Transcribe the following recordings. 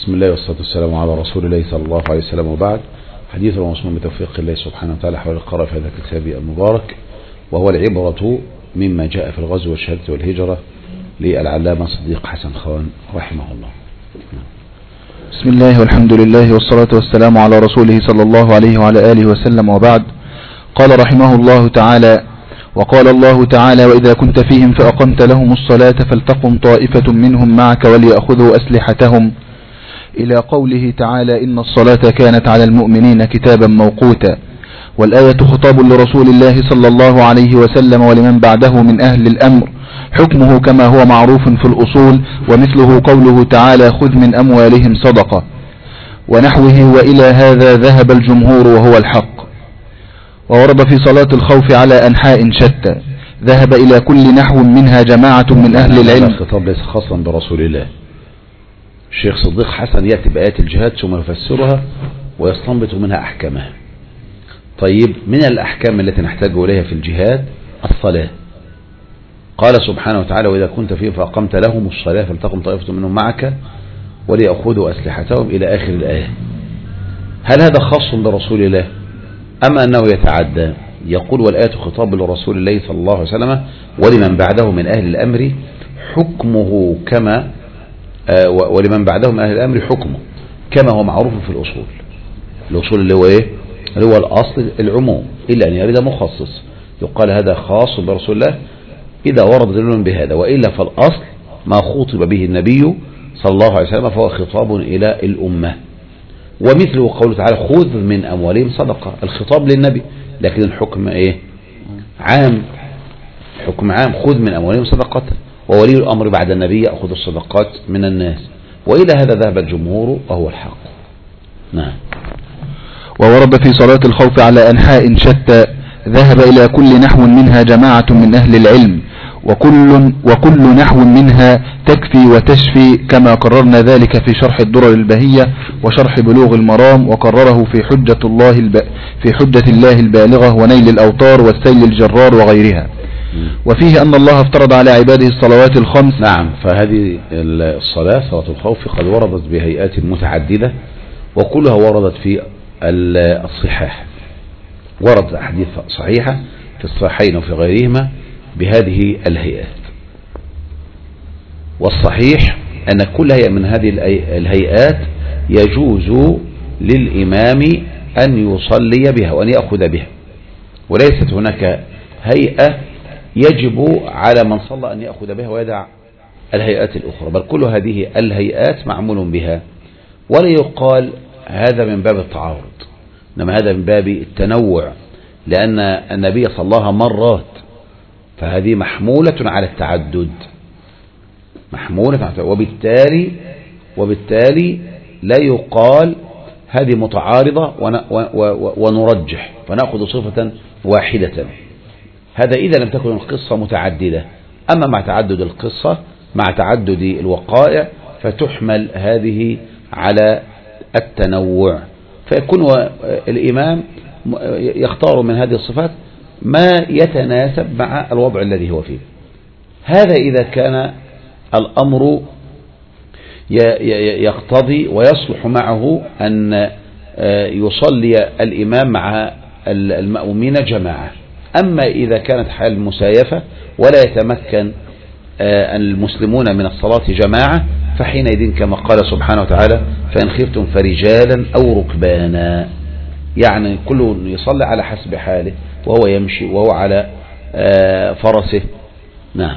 بسم الله والصلاة والسلام على رسول الله صلى الله عليه وسلم، وبعد. حديث ومصمم بتوفيق الله سبحانه وتعالى حول القراءة في هذا الكتاب المبارك، وهو العبرة مما جاء في الغزو والشهادة والهجرة للعلامة صديق حسن خان رحمه الله. بسم الله والحمد لله والصلاة والسلام على رسوله صلى الله عليه وعلى آله وسلم، وبعد. قال رحمه الله تعالى: وقال الله تعالى: وإذا كنت فيهم فأقمت لهم الصلاة فلتقم طائفة منهم معك وليأخذوا أسلحتهم، إلى قوله تعالى: إن الصلاة كانت على المؤمنين كتابا موقوتا. والآية خطاب لرسول الله صلى الله عليه وسلم ولمن بعده من أهل الأمر، حكمه كما هو معروف في الأصول، ومثله قوله تعالى: خذ من أموالهم صدقة، ونحوه. وإلى هذا ذهب الجمهور وهو الحق. وورد في صلاة الخوف على أنحاء شتى، ذهب إلى كل نحو منها جماعة من أهل العلم. الخطاب ليس خاصا برسول الله. الشيخ صديق حسن يأتي بآيات الجهاد ثم يفسرها ويستنبط منها أحكامها. طيب، من الأحكام التي نحتاج إليها في الجهاد الصلاة. قال سبحانه وتعالى: وإذا كنت فيهم فأقمت لهم الصلاة فلتقم طائفة منهم معك وليأخذوا أسلحتهم، إلى آخر الآية. هل هذا خاص برسول الله أم أنه يتعدى؟ يقول: والآية خطاب لرسول الله صلى الله عليه وسلم ولمن بعده من أهل الأمر، حكمه كما ولمن بعده من أهل الأمر حكمه كما هو معروف في الأصول. الأصول اللي هو إيه؟ اللي هو الأصل العموم، إلا أن يريد مخصص يقال هذا خاص برسول الله إذا ورد دليل بهذا، وإلا فالأصل ما خطب به النبي صلى الله عليه وسلم فهو خطاب إلى الأمة. ومثله قوله تعالى: خذ من أموالهم صدقة. الخطاب للنبي، لكن الحكم إيه؟ عام. حكم عام: خذ من أموالهم صدقة، وولي الأمر بعد النبي يأخذ الصدقات من الناس. وإلى هذا ذهب الجمهور وهو الحق. نعم. وورد في صلاة الخوف على أنحاء شتى، ذهب إلى كل نحو منها جماعة من أهل العلم، وكل نحو منها تكفي وتشفي، كما قررنا ذلك في شرح الدرر البهية وشرح بلوغ المرام، وقرره في حجة الله البالغة ونيل الأوطار والسيل الجرار وغيرها. وفيه أن الله افترض على عباده الصلوات الخمس. نعم. فهذه الصلاة صلاة الخوف قد وردت بهيئات متعددة، وكلها وردت في الصحاح. وردت أحاديث صحيحة في الصحيحين وفي غيرهما بهذه الهيئات. والصحيح أن كل هيئة من هذه الهيئات يجوز للإمام أن يصلي بها وأن يأخذ بها، وليست هناك هيئة يجب على من صلى أن يأخذ بها ويدع الهيئات الأخرى، بل كل هذه الهيئات معمول بها. ولا يقال هذا من باب التعارض، إنما هذا من باب التنوع، لأن النبي صلى الله عليه وسلم مرات، فهذه محمولة على التعدد، محمولة على التعدد. وبالتالي لا يقال هذه متعارضة ونرجح فنأخذ صفة واحدة. هذا إذا لم تكن القصة متعددة. أما مع تعدد القصة، مع تعدد الوقائع، فتحمل هذه على التنوع، فيكون الإمام يختار من هذه الصفات ما يتناسب مع الوضع الذي هو فيه. هذا إذا كان الأمر يقتضي ويصلح معه أن يصلي الإمام مع المأمومين جماعة. أما إذا كانت حال مسايفة ولا يتمكن المسلمون من الصلاة جماعة، فحينئذ كما قال سبحانه وتعالى: فإن خفتم فرجالا أو ركبانا، يعني كل يصلي على حسب حاله، وهو يمشي وهو على فرسه. نعم.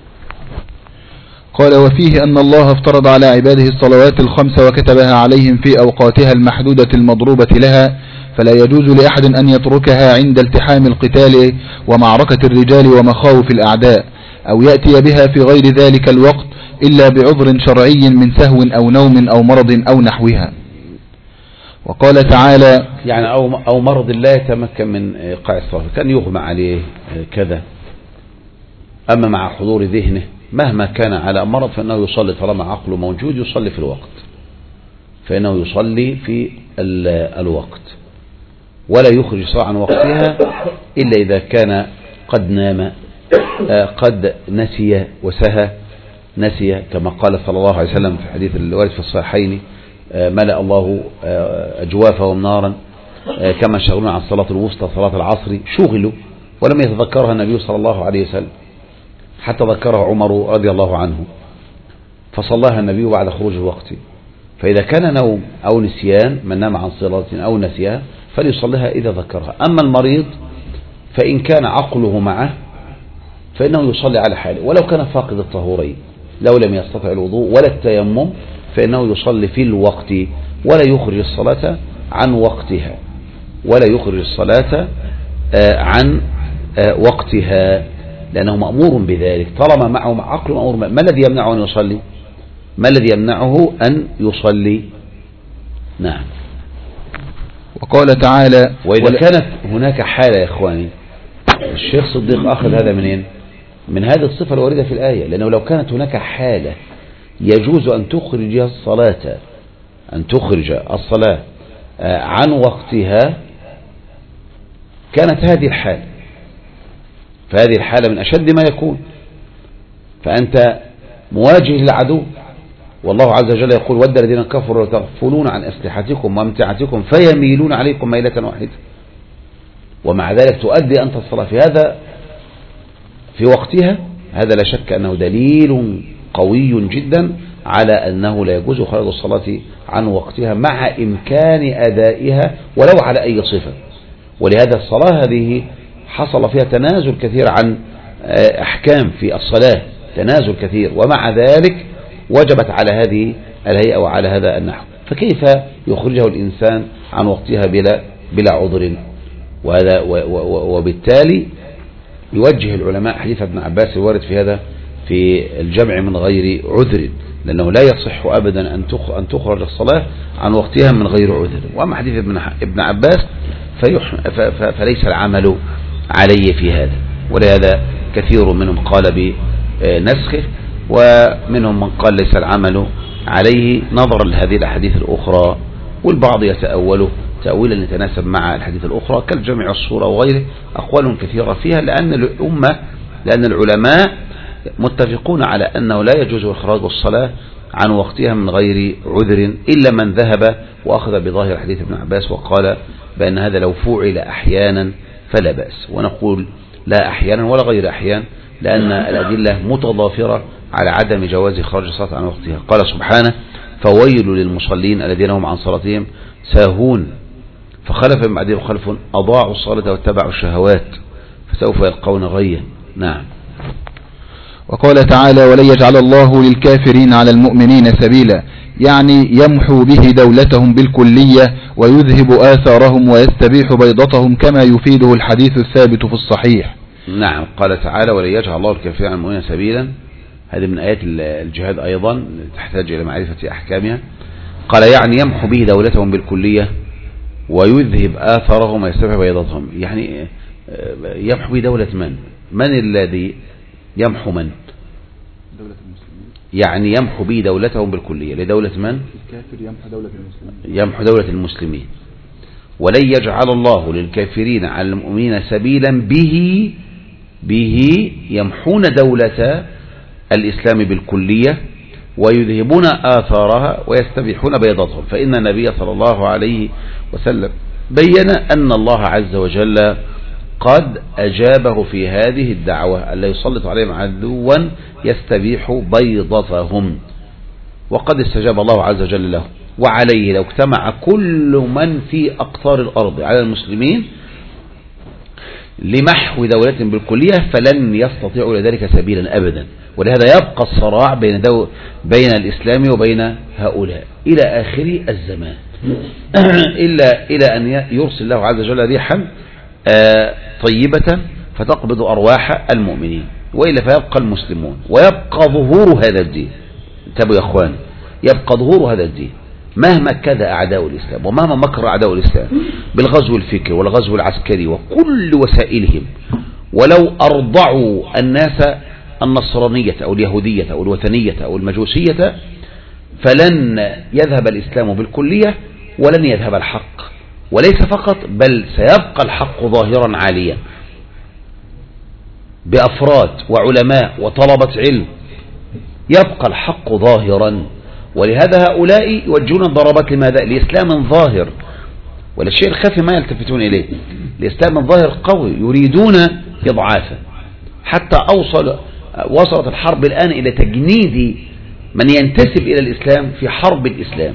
قال: وفيه أن الله افترض على عباده الصلوات الخمس وكتبها عليهم في أوقاتها المحدودة المضروبة لها، فلا يجوز لأحد أن يتركها عند التحام القتال ومعركة الرجال ومخاوف الأعداء، أو يأتي بها في غير ذلك الوقت إلا بعذر شرعي من سهو أو نوم أو مرض أو نحوها. وقال تعالى: يعني أو مرض لا يتمكن من إيقاع الصلاة، كان يغمى عليه كذا. أما مع حضور ذهنه مهما كان على مرض فإنه يصلي، طالما عقله موجود يصلي في الوقت، فإنه يصلي في الوقت، ولا يخرج صلاة عن وقتها إلا إذا كان قد نام، قد نسي وسهى، نسي كما قال صلى الله عليه وسلم في حديث الوارد في الصحيحين: ملأ الله أجوافهم نارا كما شغلون عن الصلاة الوسطى صلاة العصر، شغلوا ولم يتذكرها النبي صلى الله عليه وسلم حتى ذكرها عمر رضي الله عنه فصلاها النبي بعد خروج الوقت. فإذا كان نوم أو نسيان، من نام عن صلاة أو نسيها فليصليها إذا ذكرها. أما المريض فإن كان عقله معه فإنه يصلي على حاله، ولو كان فاقد الطهورين، لو لم يستطع الوضوء ولا التيمم فإنه يصلي في الوقت ولا يخرج الصلاة عن وقتها، ولا يخرج الصلاة عن وقتها، لأنه مأمور بذلك طالما معه عقل مأمور. ما الذي يمنعه أن يصلي؟ ما الذي يمنعه أن يصلي؟ نعم. وقال تعالى: وإذا كانت هناك حالة يا إخواني، الشيخ صديق أخذ هذا منين؟ من هذه الصفة الواردة في الآية، لأنه لو كانت هناك حالة يجوز أن تخرج الصلاة عن وقتها كانت هذه الحالة، فهذه الحالة من أشد ما يكون، فأنت مواجه للعدو، والله عز وجل يقول: ود الذين كفروا تغفلون عن أسلحتكم وامتعتكم فيميلون عليكم ميلة واحدة، ومع ذلك تؤدي أنت الصلاة في هذا في وقتها. هذا لا شك أنه دليل قوي جدا على أنه لا يجوز خروج الصلاة عن وقتها مع إمكان أدائها ولو على أي صفة. ولهذا الصلاة هذه حصل فيها تنازل كثير عن أحكام في الصلاة، تنازل كثير، ومع ذلك وجبت على هذه الهيئة وعلى هذا النحو، فكيف يخرجه الإنسان عن وقتها بلا عذر؟ وهذا وبالتالي يوجه العلماء حديث ابن عباس الوارد في هذا في الجمع من غير عذر، لأنه لا يصح أبدا أن تخرج الصلاة عن وقتها من غير عذر. وأما حديث ابن عباس فليس العمل عليه في هذا، ولهذا كثير منهم قال بنسخه، ومنهم من قال ليس العمل عليه نظرا لهذه الأحاديث الأخرى، والبعض يتأوله تأويلا يتناسب مع الحديث الأخرى كالجمع والصورة وغيره. أقوال كثيرة فيها، لأن العلماء متفقون على أنه لا يجوز إخراج الصلاة عن وقتها من غير عذر إلا من ذهب وأخذ بظاهر حديث ابن عباس وقال بأن هذا لو فعل أحيانا فلا بأس. ونقول لا أحيانا ولا غير أحيان، لأن الأدلة متضافرة على عدم جواز إخراج الصلاة عن وقتها. قال سبحانه: فويل للمصلين الذين هم عن صلاتهم ساهون فخلف من بعدهم خلف أضاعوا الصلاة واتبعوا الشهوات فسوف يلقون غيا. نعم. وقال تعالى: ولن يجعل الله للكافرين على المؤمنين سبيلا، يعني يمحو به دولتهم بالكلية ويذهب آثارهم ويستبيح بيضتهم كما يفيده الحديث الثابت في الصحيح. نعم. قال تعالى: ولن يجعل الله للكافرين على المؤمنين سبيلا، هذه من آيات الجهاد أيضا تحتاج إلى معرفة أحكامها. قال يعني يمحو به دولتهم بالكلية ويذهب آثارهم ويستبيح بيضتهم، يعني يمحو به دولة من الذي يمحو من؟ دولة المسلمين، يعني يمحو به دولتهم بالكلية. لدولة من؟ الكافر يمحو دولة المسلمين، يمحو دولة المسلمين. ولن يجعل الله للكافرين على المؤمنين سبيلا به يمحون دولة الإسلام بالكلية ويذهبون آثارها ويستبيحون بيضتهم. فإن النبي صلى الله عليه وسلم بين أن الله عز وجل قد أجابه في هذه الدعوة ألا يسلط عليهم عدوا يستبيح بيضتهم، وقد استجاب الله عز وجل له. وعليه لو اجتمع كل من في أقطار الأرض على المسلمين لمحو دولة بالكلية فلن يستطيعوا لذلك سبيلا أبدا. ولهذا يبقى الصراع بين الإسلام وبين هؤلاء إلى آخر الزمان إلى أن يرسل الله عز وجل ريحا طيبة فتقبض أرواح المؤمنين، وإلا فيبقى المسلمون ويبقى ظهور هذا الدين. انتبهوا يا أخوان، يبقى ظهور هذا الدين مهما كذا أعداء الإسلام ومهما مكر أعداء الإسلام بالغزو الفكري والغزو العسكري وكل وسائلهم، ولو أرضعوا الناس النصرانية أو اليهودية أو الوثنية أو المجوسية فلن يذهب الإسلام بالكلية ولن يذهب الحق. وليس فقط بل سيبقى الحق ظاهرا عاليا بأفراد وعلماء وطلبة علم، يبقى الحق ظاهرا ولهذا هؤلاء يوجهون الضربات لماذا؟ لإسلام ظاهر، ولا الشيء الخفي ما يلتفتون إليه، لإسلام ظاهر قوي يريدون إضعافه، حتى وصلت الحرب الآن إلى تجنيد من ينتسب إلى الإسلام في حرب الإسلام،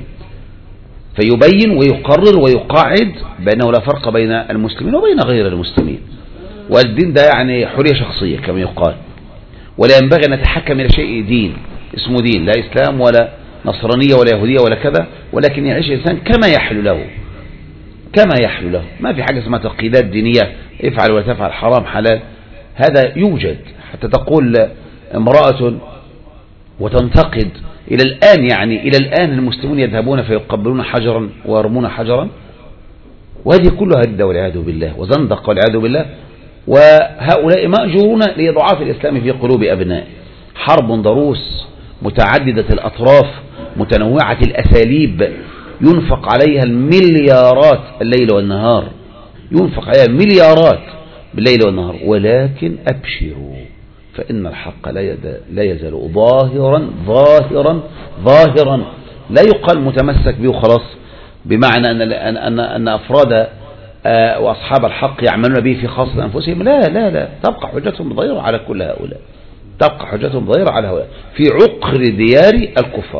فيبين ويقرر ويقاعد بأنه لا فرق بين المسلمين وبين غير المسلمين، والدين ده يعني حرية شخصية كما يقال، ولا ينبغي أن نتحكم إلى شيء دين اسمه دين، لا إسلام ولا نصرانية ولا يهودية ولا كذا، ولكن يعيش الإنسان كما يحلو له، كما يحلو له. ما في حاجة اسمها تقييدات دينية افعل ولا تفعل، حرام حلال، هذا يوجد. حتى تقول امرأة وتنتقد إلى الآن، يعني إلى الآن المسلمون يذهبون فيقبلون حجرا ويرمون حجرا، وهذه كلها ردة والعياذ بالله وزندق والعياذ بالله. وهؤلاء مأجورون لإضعاف الإسلام في قلوب أبنائه. حرب ضروس متعددة الأطراف متنوعة الأساليب، ينفق عليها المليارات الليل والنهار، ينفق عليها مليارات بالليل والنهار، ولكن أبشروا فإن الحق لا يزال ظاهرا ظاهرا ظاهرا، لا يقال متمسك به خلاص، بمعنى أن أفراد وأصحاب الحق يعملون به في خاصة أنفسهم، لا لا لا، تبقى حجتهم ظاهرة على كل هؤلاء، تبقى حجتهم ظاهرة على هؤلاء في عقر ديار الكفار،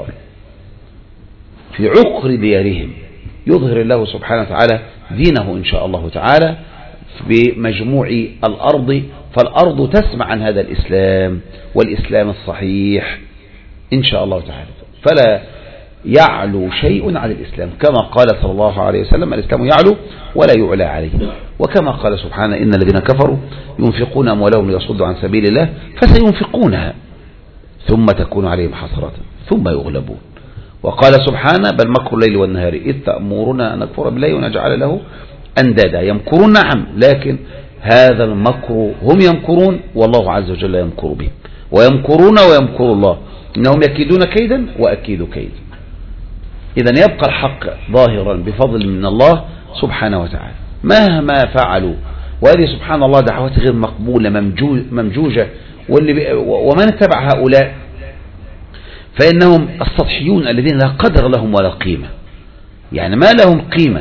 في عقر ديارهم يظهر الله سبحانه وتعالى دينه إن شاء الله تعالى بمجموع الأرض، فالأرض تسمع عن هذا الإسلام والإسلام الصحيح إن شاء الله تعالى، فلا يعلو شيء على الإسلام، كما قال صلى الله عليه وسلم الإسلام يعلو ولا يعلى عليه، وكما قال سبحانه إن الذين كفروا ينفقون أموالهم ليصدوا عن سبيل الله فسينفقونها ثم تكون عليهم حسرة ثم يغلبون. وقال سبحانه بل مكر الليل والنهار إذ تأمرنا أن نكفر بالله ونجعل له أندادا، يمكرون نعم، لكن هذا المكر هم يمكرون والله عز وجل يمكر بهم، ويمكرون ويمكر الله إنهم يكيدون كيدا وأكيد كيدا. إذن يبقى الحق ظاهرا بفضل من الله سبحانه وتعالى مهما فعلوا، وهذه سبحان الله دعوات غير مقبولة ممجوجة، ومن اتبع هؤلاء فإنهم السطحيون الذين لا قدر لهم ولا قيمة، يعني ما لهم قيمة.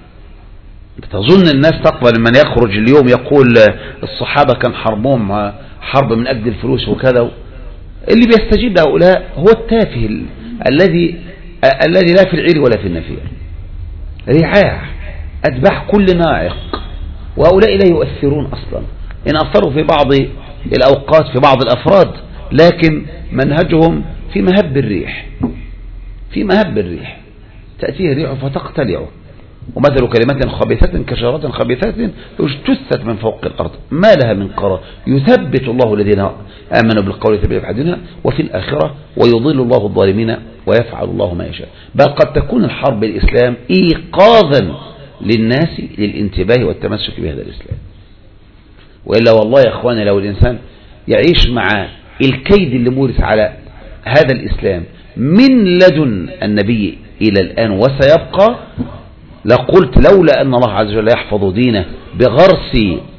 تظن الناس تقبل من يخرج اليوم يقول الصحابة كان حربهم حرب من أجل الفلوس وكذا، اللي بيستجيب هؤلاء هو التافه الذي لا في العير ولا في النفير، رعاع أتباع كل ناعق، وهؤلاء لا يؤثرون أصلا، إن أثروا في بعض الأوقات في بعض الأفراد، لكن منهجهم في مهب الريح، في مهب الريح تأتيه الريح فتقتلعه، ومثل كلمة خبيثة كشجرة خبيثة اجتثت من فوق الأرض ما لها من قرار، يثبت الله الذين آمنوا بالقول ثبت في الدنيا وفي الآخرة ويضل الله الظالمين ويفعل الله ما يشاء. بل قد تكون الحرب الإسلام إيقاظا للناس للانتباه والتمسك بهذا الإسلام، وإلا والله يا أخواني لو الإنسان يعيش مع الكيد اللي مورس على هذا الإسلام من لدن النبي إلى الآن وسيبقى، لقلت لولا أن الله عز وجل يحفظ دينه بغرس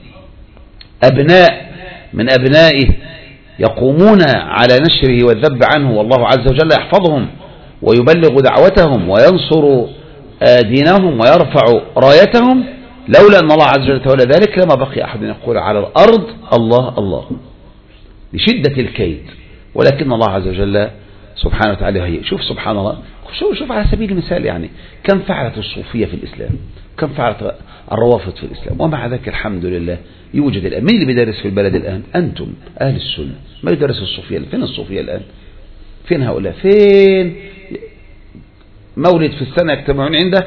أبناء من أبنائه يقومون على نشره والذب عنه، والله عز وجل يحفظهم ويبلغ دعوتهم وينصر دينهم ويرفع رايتهم، لولا أن الله عز وجل تولى ذلك لما بقي أحد يقول على الأرض الله الله لشدة الكيد. ولكن الله عز وجل سبحانه وتعالى هي شوف سبحان الله، شوف على سبيل المثال يعني كم فعلت الصوفية في الإسلام، كم فعلت الروافض في الإسلام، ومع ذلك الحمد لله يوجد الآن. مين اللي بيدرس في البلد الآن؟ أنتم أهل السنة، ما يدرس الصوفية. فين الصوفية الآن؟ فين هؤلاء؟ فين مولد في السنة يجتمعون عنده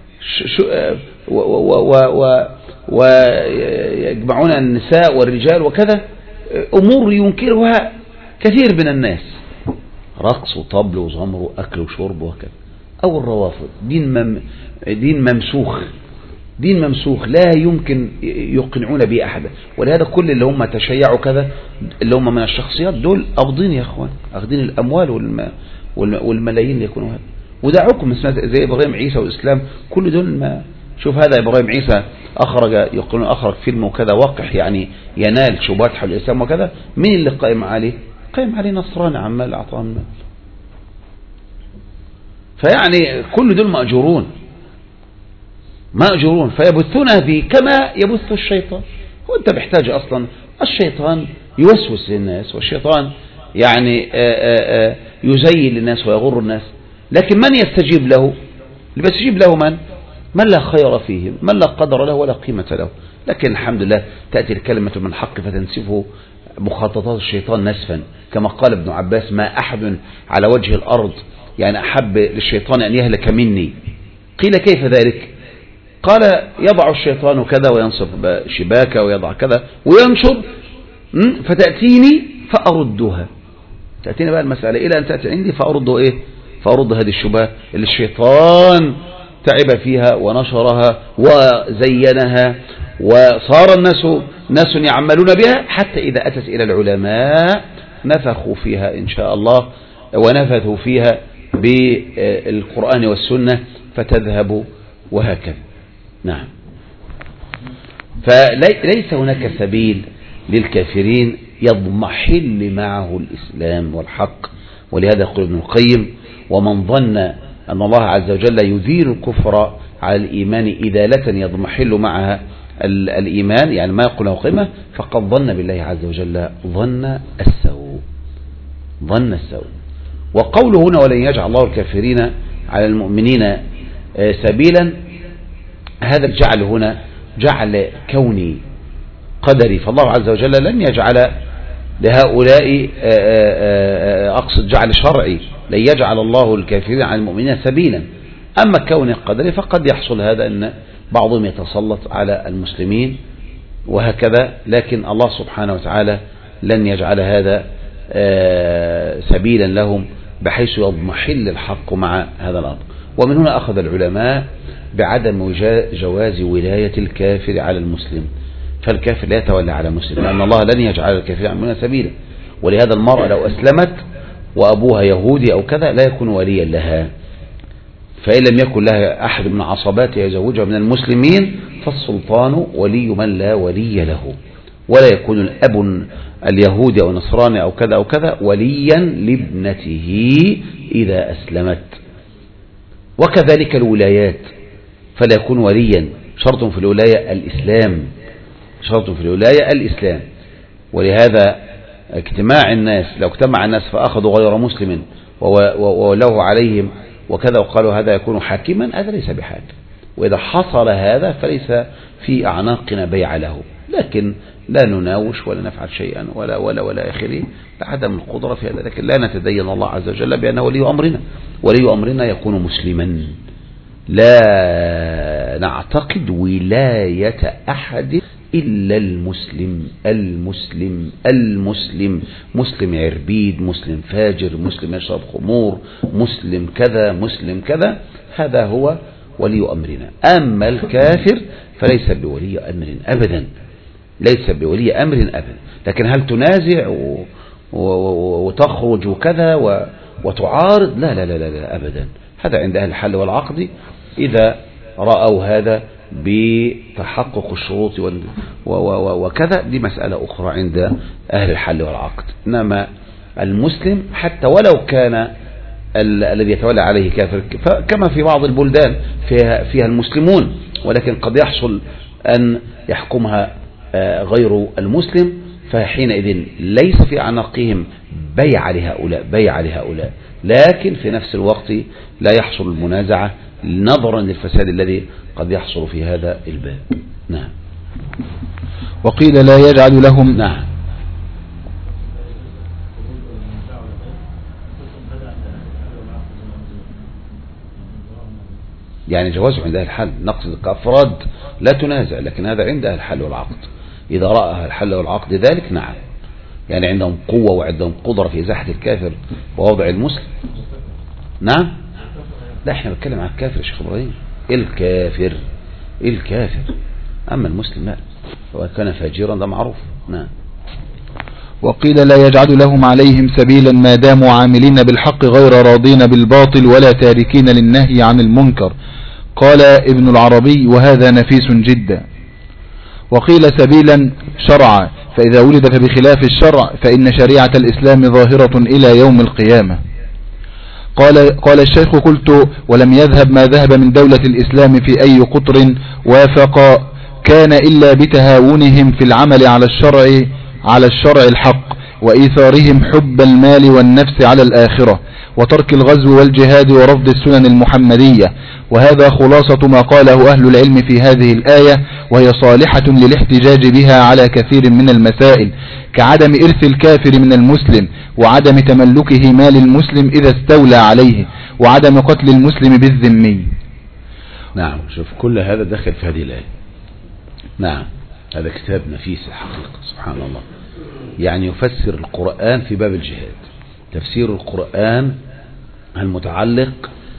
ويجمعون النساء والرجال وكذا، أمور ينكرها كثير من الناس، رقص وطبل وزمر وأكل وشرب وكذا. أو الروافض دين ممسوخ، دين ممسوخ لا يمكن يقنعون به أحدا. ولهذا كل اللي هم تشيعوا كذا اللي هم من الشخصيات دول أخذين يا أخوان، أخذين الأموال والملايين اللي يكونوا هذا. ودعوكم زي إبراهيم عيسى والإسلام، كل دول ما شوف هذا إبراهيم عيسى أخرج فيلم وكذا وقح يعني ينال شبهات حول الإسلام وكذا، مين اللي قائم عليه؟ قائم عليه نصراني عمال أعطاه المال. فيعني كل دول مأجورون فيبثونها به كما يبث الشيطان. وانت محتاج أصلا، الشيطان يوسوس للناس، والشيطان يعني يزين للناس ويغر الناس، لكن من يستجيب له؟ اللي بيستجيب له من لا خير فيه، من لا قدر له ولا قيمة له. لكن الحمد لله تأتي الكلمة من حق فتنسفه مخططات الشيطان نسفا، كما قال ابن عباس: ما أحد على وجه الأرض يعني أحب للشيطان أن يهلك مني. قيل: كيف ذلك؟ قال: يضع الشيطان كذا وينصب شباكة ويضع كذا وينشر، فتأتيني فأردها. تأتيني بقى المسألة إلى أن تأتي عندي فأرد هذه الشبهة اللي الشيطان تعب فيها ونشرها وزينها، وصار ناس يعملون بها، حتى إذا أتت إلى العلماء نفخوا فيها إن شاء الله، ونفثوا فيها بالقرآن والسنة فتذهب، وهكذا. نعم. فليس هناك سبيل للكافرين يضمحل معه الإسلام والحق. ولهذا يقول ابن القيم: ومن ظن أن الله عز وجل يذيل الكفر على الإيمان إذالة يضمحل معها الإيمان، يعني ما يقول له قيمة، فقد ظن بالله عز وجل ظن السوء. وقوله هنا: ولن يجعل الله الكافرين على المؤمنين سبيلا، هذا الجعل هنا جعل كوني قدري، فالله عز وجل لن يجعل لهؤلاء، أقصد جعل شرعي، لن يجعل الله الكافرين على المؤمنين سبيلا. أما كون قدري فقد يحصل هذا أن بعضهم يتسلط على المسلمين وهكذا، لكن الله سبحانه وتعالى لن يجعل هذا سبيلا لهم بحيث يضمحل الحق مع هذا الأمر. ومن هنا أخذ العلماء بعدم جواز ولاية الكافر على المسلم، فالكافر لا يتولى على المسلم، لأن الله لن يجعل الكافر على المسلم سبيلا. ولهذا المرأة لو أسلمت وأبوها يهودي أو كذا لا يكون وليا لها، فإن لم يكن لها أحد من عصباتها يزوجها من المسلمين فالسلطان ولي من لا ولي له، ولا يكون الأب اليهودي أو النصراني أو كذا أو كذا وليا لابنته إذا أسلمت. وكذلك الولايات، فلا يكون وليا، شرط في الولاية الإسلام. ولهذا اجتماع الناس، لو اجتمع الناس فأخذوا غير مسلم وولوه عليهم وكذا وقالوا هذا يكون حاكما، هذا ليس بحاكم. وإذا حصل هذا فليس في أعناقنا بيع له، لكن لا نناوش ولا نفعل شيئا ولا آخره لعدم القدرة في هذا. لكن لا نتدين الله عز وجل بأنه ولي أمرنا يكون مسلما. لا نعتقد ولاية أحد إلا المسلم، مسلم عربيد، مسلم فاجر، مسلم يشرب خمور، مسلم كذا، هذا هو ولي أمرنا. أما الكافر فليس بولي أمر أبدا، لكن هل تنازع وتخرج وكذا وتعارض؟ لا أبدا. هذا عند أهل الحل والعقد إذا رأوا هذا بتحقق الشروط وكذا، دي مسألة أخرى عند أهل الحل والعقد. إنما المسلم حتى ولو كان الذي يتولى عليه كافر، كما في بعض البلدان فيها المسلمون، ولكن قد يحصل أن يحكمها غير المسلم، فحينئذ ليس في أعناقهم بيع لهؤلاء، لكن في نفس الوقت لا يحصل المنازعة نظرا للفساد الذي قد يحصل في هذا الباب. نعم. وقيل لا يجعل لهم. نعم. يعني جوازه عند أهل الحل، نقصد كأفراد لا تنازع، لكن هذا عند أهل الحل والعقد. إذا رأى أهل الحل والعقد ذلك نعم، يعني عندهم قوة وعندهم قدرة في إزاحة الكافر ووضع المسلم. نعم. لا احنا بنتكلم عن الكافر يا شيخ إبراهيم، الكافر، أما المسلم لا، سواء كان فاجرا ده معروف. نعم. وقيل لا يجعل لهم عليهم سبيلا ما داموا عاملين بالحق غير راضين بالباطل ولا تاركين للنهي عن المنكر. قال ابن العربي: وهذا نفيس جدا. وقيل سبيلا شرعا، فإذا ولد فبخلاف الشرع، فإن شريعة الإسلام ظاهرة إلى يوم القيامة. قال الشيخ: قلت: ولم يذهب ما ذهب من دولة الإسلام في أي قطر وافق كان إلا بتهاونهم في العمل على الشرع الحق، وإيثارهم حب المال والنفس على الآخرة، وترك الغزو والجهاد ورفض السنن المحمدية. وهذا خلاصة ما قاله أهل العلم في هذه الآية، وهي صالحة للاحتجاج بها على كثير من المسائل، كعدم إرث الكافر من المسلم، وعدم تملكه مال المسلم إذا استولى عليه، وعدم قتل المسلم بالذمي. نعم، شوف كل هذا داخل في هذه الآية. نعم، هذا كتاب نفيس الحقيقة، سبحان الله. يعني يفسر القرآن في باب الجهاد، تفسير القرآن المتعلق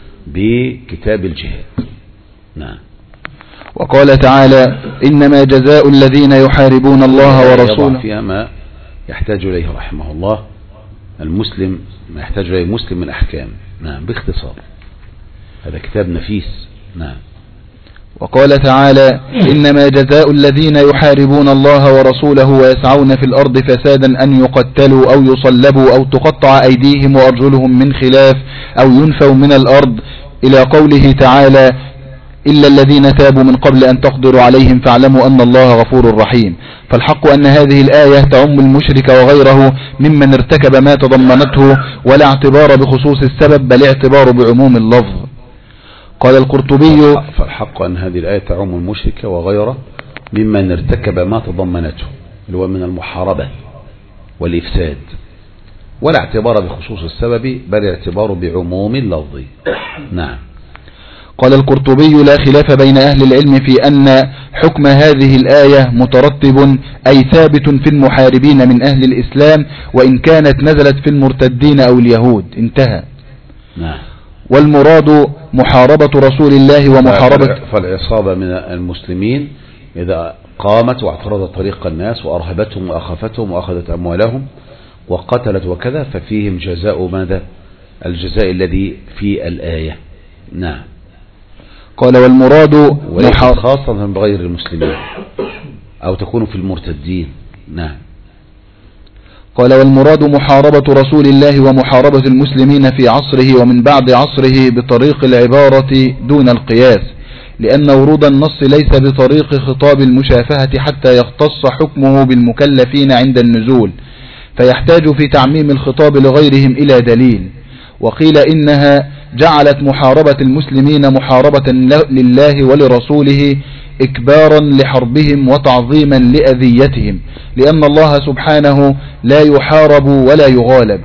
بكتاب الجهاد. نعم. وقال تعالى: إنما جزاء الذين يحاربون الله ورسوله. يضع فيها ما يحتاج إليه رحمه الله المسلم، ما يحتاج إليه المسلم من أحكام. نعم، باختصار هذا كتاب نفيس. نعم. وقال تعالى: إنما جزاء الذين يحاربون الله ورسوله ويسعون في الأرض فسادا أن يقتلوا أو يصلبوا أو تقطع أيديهم وأرجلهم من خلاف أو ينفوا من الأرض، إلى قوله تعالى: إلا الذين تابوا من قبل أن تقدروا عليهم فاعلموا أن الله غفور رحيم. فالحق أن هذه الآية تعم المشرك وغيره ممن ارتكب ما تضمنته، ولا اعتبار بخصوص السبب بل اعتبار بعموم اللفظ. قال القرطبي: فالحق أن هذه الآية تعم المشرك وغيره ممن ارتكب ما تضمنته، اللي هو من المحاربة والإفساد، ولا اعتبار بخصوص السبب بل اعتبار بعموم اللفظ. نعم. قال القرطبي: لا خلاف بين أهل العلم في أن حكم هذه الآية مترتب أي ثابت في المحاربين من أهل الإسلام، وإن كانت نزلت في المرتدين أو اليهود. انتهى. نعم. والمراد محاربة رسول الله ومحاربة فالعصابة من المسلمين إذا قامت واعترضت طريق الناس وأرهبتهم وأخفتهم وأخذت أموالهم وقتلت وكذا، ففيهم جزاء ماذا؟ الجزاء الذي في الآية. نعم. قال: والمراد خاصة بغير المسلمين أو تكون في المرتدين. نعم. قال: والمراد محاربة رسول الله ومحاربة المسلمين في عصره ومن بعد عصره بطريق العبارة دون القياس، لأن ورود النص ليس بطريق خطاب المشافهة حتى يختص حكمه بالمكلفين عند النزول، فيحتاج في تعميم الخطاب لغيرهم إلى دليل. وقيل إنها جعلت محاربة المسلمين محاربة لله ولرسوله إكبارا لحربهم وتعظيما لأذيتهم، لأن الله سبحانه لا يحارب ولا يغالب.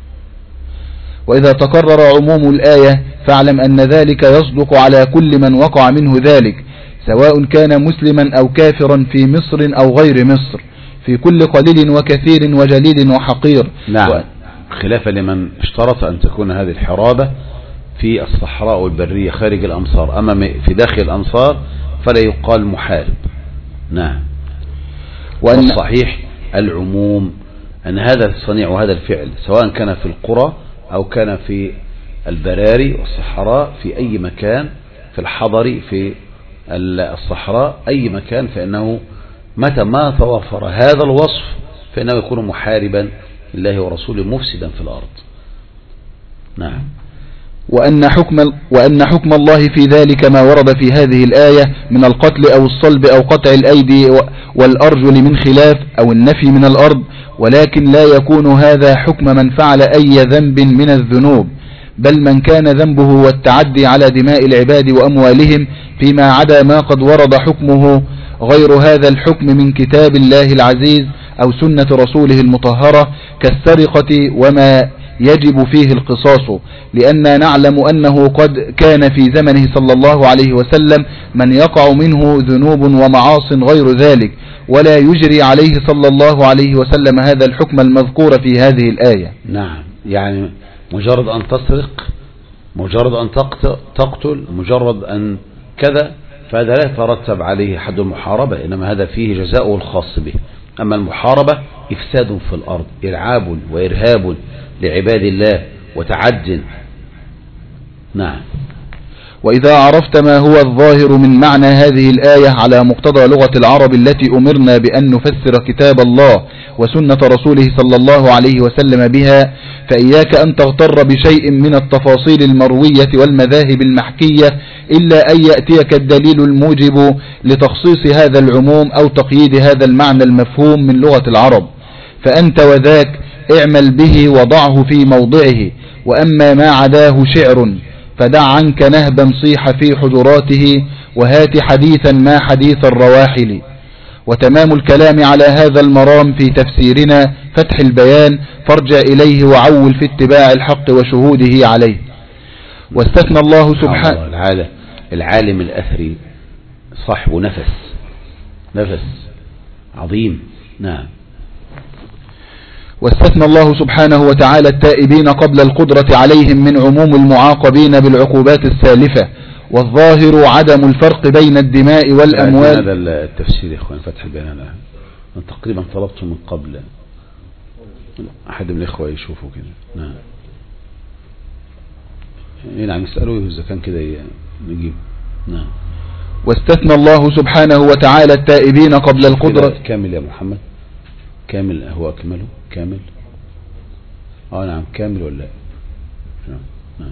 وإذا تكرر عموم الآية فاعلم أن ذلك يصدق على كل من وقع منه ذلك، سواء كان مسلما أو كافرا في مصر أو غير مصر، في كل قليل وكثير وجليل وحقير. نعم. خلافا لمن اشترط أن تكون هذه الحرابة في الصحراء والبرية خارج الأمصار، أما في داخل الأمصار فلا يقال محارب. نعم. والصحيح العموم أن هذا الصنيع وهذا الفعل سواء كان في القرى أو كان في البراري والصحراء، في أي مكان، في الحضر في الصحراء، أي مكان، فإنه متى ما توفر هذا الوصف فإنه يكون محاربا لله ورسوله مفسدا في الأرض. نعم. وأن حكم الله في ذلك ما ورد في هذه الآية من القتل أو الصلب أو قطع الأيدي والأرجل من خلاف أو النفي من الأرض، ولكن لا يكون هذا حكم من فعل أي ذنب من الذنوب، بل من كان ذنبه والتعدي على دماء العباد وأموالهم، فيما عدا ما قد ورد حكمه غير هذا الحكم من كتاب الله العزيز أو سنة رسوله المطهرة، كالسرقة وما يجب فيه القصاص، لأننا نعلم أنه قد كان في زمنه صلى الله عليه وسلم من يقع منه ذنوب ومعاص غير ذلك، ولا يجري عليه صلى الله عليه وسلم هذا الحكم المذكور في هذه الآية. نعم. يعني مجرد أن تسرق، مجرد أن تقتل، مجرد أن كذا، فهذا لا يترتب عليه حد المحاربة، إنما هذا فيه جزاؤه الخاص به. أما المحاربة إفساد في الأرض، إرعاب وإرهاب لعباد الله وتعد. نعم. وإذا عرفت ما هو الظاهر من معنى هذه الآية على مقتضى لغة العرب التي أمرنا بأن نفسر كتاب الله وسنة رسوله صلى الله عليه وسلم بها، فإياك أن تغتر بشيء من التفاصيل المروية والمذاهب المحكية إلا أن يأتيك الدليل الموجب لتخصيص هذا العموم أو تقييد هذا المعنى المفهوم من لغة العرب، فأنت وذاك اعمل به وضعه في موضعه. وأما ما عداه شعر فدع عنك نهبا صيح في حجراته، وهات حديثا ما حديث الرواحل. وتمام الكلام على هذا المرام في تفسيرنا فتح البيان، فارجع إليه وعول في اتباع الحق وشهوده عليه. واستثنى الله سبحانه العالم الأثري صاحب نفس عظيم. نعم. واستثنى الله سبحانه وتعالى التائبين قبل القدرة عليهم من عموم المعاقبين بالعقوبات السالفة، والظاهر عدم الفرق بين الدماء والأموال. هذا التفسير يا أخوان فتح البيان، أنا تقريبا طلبته من قبل، أحد من الإخوة يشوفوا كده. نعم يسألوا إذا كان كده نجيب. نعم. واستثنى الله سبحانه وتعالى التائبين قبل القدرة. كامل يا محمد، كامل هو أكمله كامل. نعم كامل ولا نعم.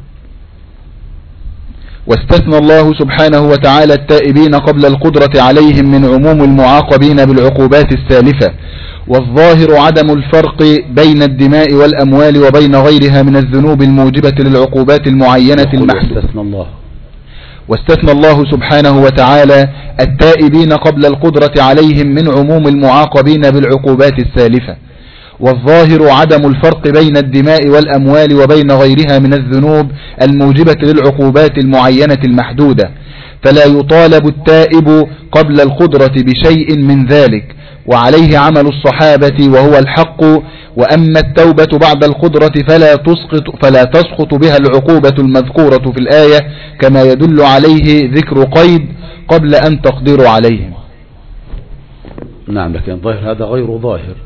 واستثنى الله سبحانه وتعالى التائبين قبل القدرة عليهم من عموم المعاقبين بالعقوبات السالفة، والظاهر عدم الفرق بين الدماء والأموال وبين غيرها من الذنوب الموجبة للعقوبات المعينة المحدودة. واستثنى الله سبحانه وتعالى التائبين قبل القدرة عليهم من عموم المعاقبين بالعقوبات السالفة، والظاهر عدم الفرق بين الدماء والأموال وبين غيرها من الذنوب الموجبة للعقوبات المعينة المحدودة، فلا يطالب التائب قبل القدرة بشيء من ذلك، وعليه عمل الصحابة وهو الحق. وأما التوبة بعد القدرة فلا تسقط بها العقوبة المذكورة في الآية، كما يدل عليه ذكر قيد قبل أن تقدروا عليهم. نعم، لكن الظاهر هذا غير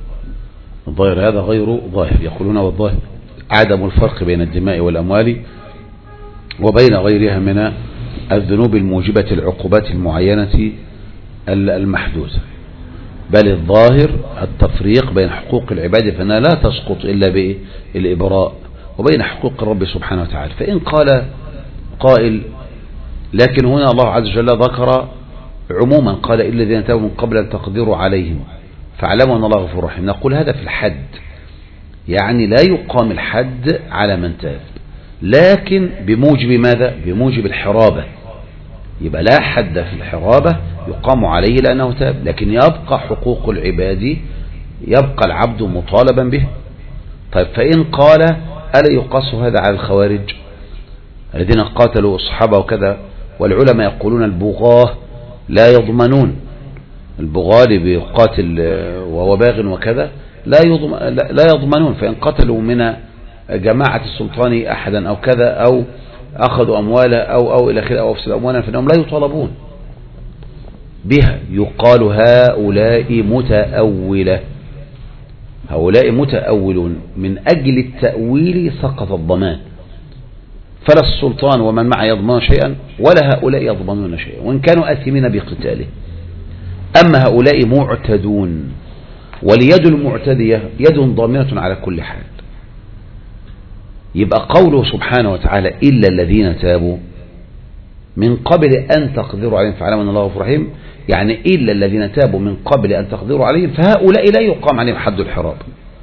ظاهر. يقولون والظاهر عدم الفرق بين الدماء والأموال وبين غيرها من الذنوب الموجبة العقوبات المعينة المحدودة، بل الظاهر التفريق بين حقوق العباد فإنها لا تسقط إلا بالإبراء، وبين حقوق الرب سبحانه وتعالى. فإن قال قائل لكن هنا الله عز وجل ذكر عموما، قال إلا الذين تابوا من قبل أن تقدروا عليهم فاعلموا أن الله غفور رحيم. نقول هذا في الحد، يعني لا يقام الحد على من تاب، لكن بموجب ماذا؟ بموجب الحرابة. يبقى لا حد في الحرابة يقام عليه لأنه تاب، لكن يبقى حقوق العباد، يبقى العبد مطالبا به. طيب فإن قال ألا يقاس هذا على الخوارج الذين قاتلوا الصحابة وكذا؟ والعلماء يقولون البغاة لا يضمنون، البغاة اللي بيقاتل وهو باغ وكذا لا يضمنون، فإن قتلوا من جماعة السلطان أحدا أو كذا أو أخذوا أمواله أو إلى آخره أو أفسدوا أموالا فإنهم لا يطالبون بها. يقال هؤلاء متأولون، من أجل التأويل سقط الضمان، فلا السلطان ومن معه يضمن شيئا ولا هؤلاء يضمنون شيئا وإن كانوا آثمين بقتاله. أما هؤلاء معتدون، واليد المعتدية يد ضامنة على كل حال. يبقى قوله سبحانه وتعالى إلا الذين تابوا من قبل أن تقدروا عليهم فاعلموا أن الله غفور رحيم، يعني إلا الذين تابوا من قبل أن تقدروا عليهم، فهؤلاء لا يقام عليهم حد الحراب،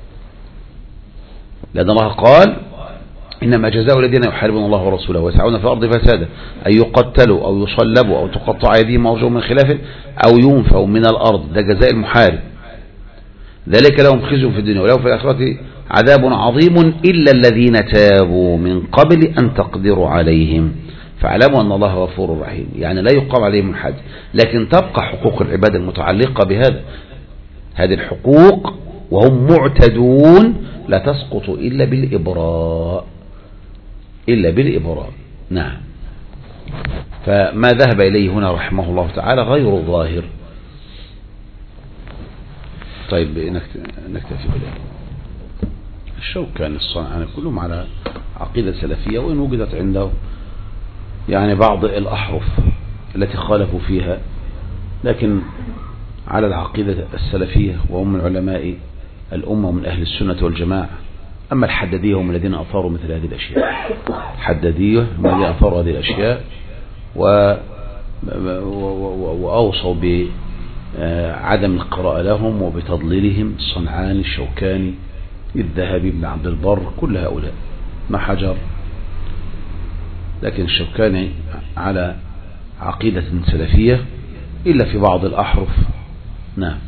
لأن الله قال إنما جزاء الذين يحاربون الله ورسوله ويسعون في الأرض فسادا أن يقتلوا أو يصلبوا أو تقطع أيديهم وأرجلهم من خلاف أو ينفوا من الأرض، ده جزاء المحارب، ذلك لهم خزي في الدنيا ولهم في الآخرة عذاب عظيم إلا الذين تابوا من قبل أن تقدروا عليهم فاعلموا أن الله غفور رحيم. يعني لا يقام عليهم الحد، لكن تبقى حقوق العباد المتعلقة بهذا، هذه الحقوق وهم معتدون لا تسقط إلا بالإبراء. نعم. فما ذهب إليه هنا رحمه الله تعالى غير ظاهر. طيب نكتفي بالله. الشوكاني الصنعاني كلهم على عقيدة سلفية، وإن وجدت عنده يعني بعض الأحرف التي خالفوا فيها، لكن على العقيدة السلفية وهم من علماء الأمة ومن أهل السنة والجماعة. أما الحدادية هم الذين أثاروا مثل هذه الأشياء، الحدادية هم الذين أثاروا هذه الأشياء وأوصوا بعدم القراءة لهم وبتضليلهم، الصنعاني، الشوكاني، الذهبي، ابن عبد البر، كل هؤلاء، ما حجر. لكن الشوكاني على عقيدة سلفية إلا في بعض الأحرف. نعم.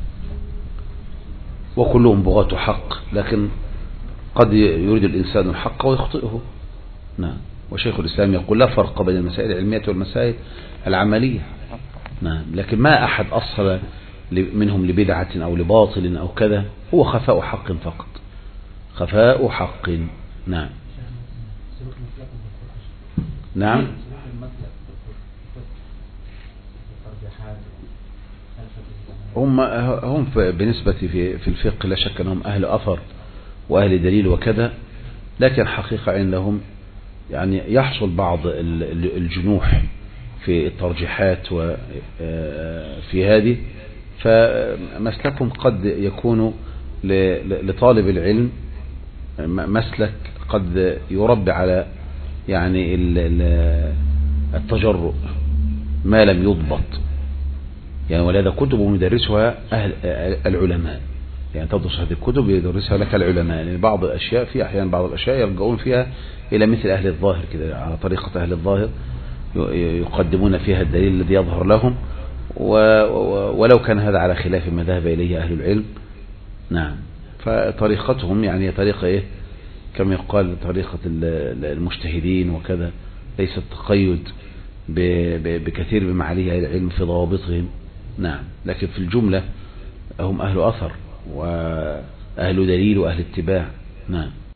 وكلهم بغاة حق، لكن قد يريد الإنسان الحق ويخطئه. نعم. وشيخ الإسلام يقول لا فرق بين المسائل العلمية والمسائل العملية. نعم. لكن ما أحد أصل منهم لبدعة أو لباطل أو كذا، هو خفاء حق فقط، خفاء حق. نعم. نعم. هم بالنسبة في الفقه لا شك أنهم أهل أثر وأهل دليل وكذا، لكن حقيقة عندهم يعني يحصل بعض الجنوح في الترجيحات وفي هذه، فمسلكهم قد يكون لطالب العلم مسلك قد يربي على يعني التجرؤ ما لم يضبط، يعني ولهذا كتب مدرسها أهل العلماء، يعني تدرس هذه الكتب يدرسها لك العلماء، لأن يعني بعض الأشياء في أحيانا بعض الأشياء يرجعون فيها إلى مثل أهل الظاهر كده، على طريقة أهل الظاهر يقدمون فيها الدليل الذي يظهر لهم، ولو كان هذا على خلاف ما ذهب إليه أهل العلم. نعم. فطريقتهم يعني طريقة إيه كما يقال طريقة المجتهدين وكذا، ليس التقيد بكثير بما عليه أهل العلم في ضوابطهم. نعم. لكن في الجملة هم أهل أثر وأهل دليل وأهل اتباع. نعم.